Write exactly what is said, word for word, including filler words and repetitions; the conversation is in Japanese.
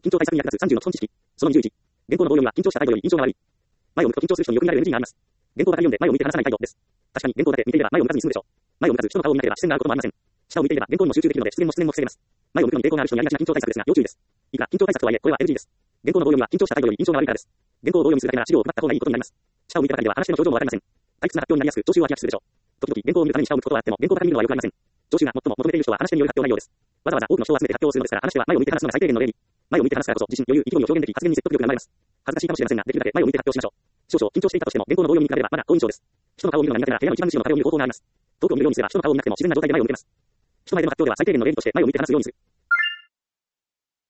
緊張対策に役立つさんじゅうの基本知識。そのにじゅういち。原稿の同様には緊張した態度より印象が悪い。前を向くと緊張する人によく見られる エヌジー があります。原稿ばかり読んで前を向いて話さない態度です。確かに原稿だけ見ていれば前を向かずに済むでしょう。前を向かず人の顔を見なければ視線が合うこともありません。下を向いていれば原稿にも集中できるので失言も失念も防げます。前を向くのに抵抗がある人にありがちな緊張対策ですが要注意です。いくら緊張対策とはいえこれは エヌジー です。原稿の同様には緊張した態度より印象が悪いからです。原稿を同様にするだけなら資料を配った方がいいことになります。下を向いてばかりでは話し手の表情もわかりません。退屈な発表になりやすく聴衆は気がするでしょう。時々原稿を見るために下を向くことはあっても原稿ばかり見るのは良くありません。聴衆が最も求めている人は話し手による発表内容です。わざわざ多くの人を集めて発表をするのですから話し手は前を向いて話すのが最低限の礼儀。前を向いて話すからこそ自信、余裕、意気込みを表現でき発言に説得力が生まれます。恥ずかしいかもしれませんができるだけ前を向いて発表しましょう。少々緊張していたとしても原稿の同様に比べればまだ好印象です。人の顔を見るのが苦手なら部屋の一番後ろの壁を見る方法があります。遠くを見るようにすれば人の顔を見なくても自然な状態で前を向いてます。人前での発表では最低限の礼儀として前を向いて話すようにする。